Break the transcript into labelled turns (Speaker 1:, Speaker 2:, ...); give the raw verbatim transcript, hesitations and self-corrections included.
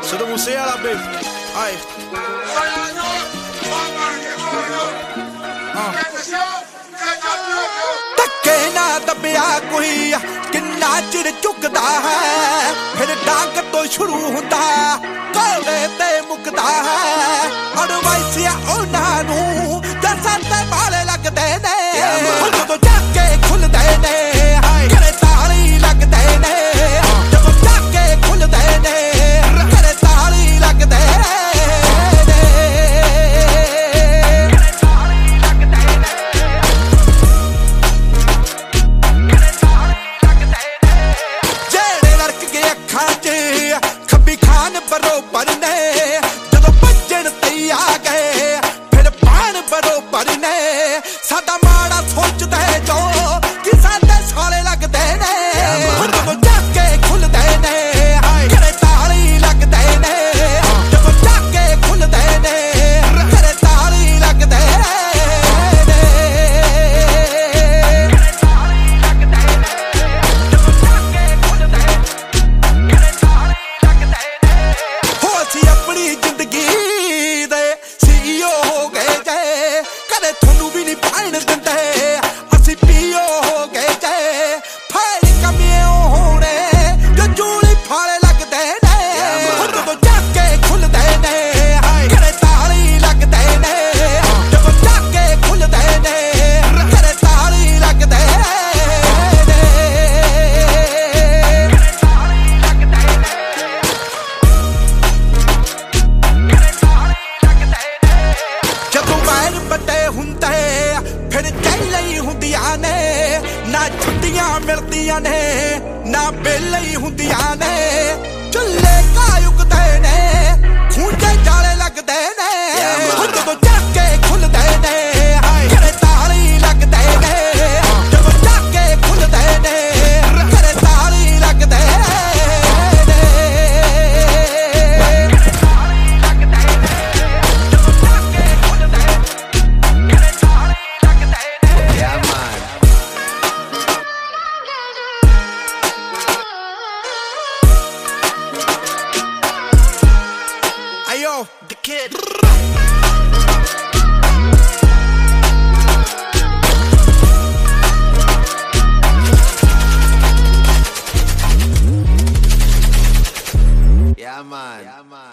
Speaker 1: ਸਿੱਧੂ ਮੂਸੇ ਵਾਲਾ ਬੇ ਆਏ
Speaker 2: ਧੱਕੇ ਨਾ ਦੱਬਿਆ ਕੋਈ ਕਿੰਨਾ ਚਿਰ ਝੁਕਦਾ ਹੈ ਫਿਰ ਡਾਂਗ ਤੋਂ ਸ਼ੁਰੂ ਹੁੰਦਾ ਕੋਲੇ ਤੇ ਮੁੱਕਦਾ ਹੈ ਅੜਵਾਈਸਿਆ ਉਹਨਾਂ ਨੂੰ ਜੱਸਾਂ ਤੇ ਮਾਲੇ ਲੱਗਦੇ ਨੇ ਜਦੋਂ ਜਾ ਕੇ ਖੁੱਲਦੇ ਨੇ ਘਰੇ ਤਾਲੀ ਲੱਗਦੇ ਨੇ ਜਦੋਂ ਜਾ ਕੇ ਖੁੱਲਦੇ ਨੇ ਘਰੇ ਤਾਲੀ ਲੱਗਦੇ ਖੱਬੀ ਖਾਨ ਬਰੋਬਰ ਨੇ ਜਦੋਂ ਭੱਜਣ ਤੇ ਆ ਗਏ ਫਿਰ ਬਾਣ ਬਰੋਬਰ ਨੇ ਸਾਡਾ ਮਾੜਾ ਸੋਚਦੇ ਜੋ ਕਿ ਸਾਡੇ ਸਾਲੇ ਲੱਗਦੇ ਨੇ ਜਦੋਂ ਜਾ ਕੇ ਖੁੱਲਦੇ ਨੇ ਘਰੇ ਤਾਲੀ ਲੱਗਦੇ ਨੇ ਜਦੋਂ ਜਾ ਕੇ ਖੁੱਲਦੇ ਨੇ ਘਰੇ ਤਾਲੀ ਲੱਗਦੇ ਆਪਣੀ ਜ਼ਿੰਦਗੀ ਦੇ ਸੀਈਓ ਹੋ ਗਏ ਜੇ ਕਦੇ ਤੁਹਾਨੂੰ ਵੀ ਨਹੀਂ ਪੈਣ ਦਿੰਦੇ ਅਸੀਂ ਪੀਓ ਹੋ ਗਏ ਜੇ ਫਾਇਲ ਕਮੀਓ ਹੋਣੇ ਜੋ ਜੂਲੀ ਫਾਲੇ ਲੱਗਦੇ ਨੇ ਜਦੋਂ ਜਾ ਕੇ ਖੁੱਲਦੇ ਨੇ ਘਰੇ ਤਾਲੀ ਲੱਗਦੇ ਨੇ ਜਦੋਂ ਜਾ ਕੇ ਖੁੱਲਦੇ ਨੇ ਘਰੇ ਤਾਲੀ ਲੱਗਦੇ ਵੱਡੇ ਹੁੰਦੇ ਫਿਰ ਚਾਹੀਆਂ ਹੀ ਹੁੰਦੀਆਂ ਨੇ ਨਾ ਛੁੱਟੀਆਂ ਮਿਲਦੀਆਂ ਨੇ ਨਾ ਵੇਲੇ ਹੁੰਦੀਆਂ ਨੇ ਚੁੱਲੇ ਕਾਯੁਕਦੇ ਨੇ ਖੂੰਜੇ ਜਾਲੇ ਲੱਗਦੇ ਨੇ ਜਦੋਂ ਜਾ ਕੇ ਖੁੱਲਦੇ ਨੇ ਘਰੇ ਤਾਲੀ ਲੱਗਦੇ ਨੇ ਜਦੋਂ ਜਾ ਕੇ ਖੁੱਲਦੇ ਨੇ ਘਰੇ ਤਾਲੀ ਲੱਗਦੇ Ayo, the kid. Yeah, man. Yeah, man.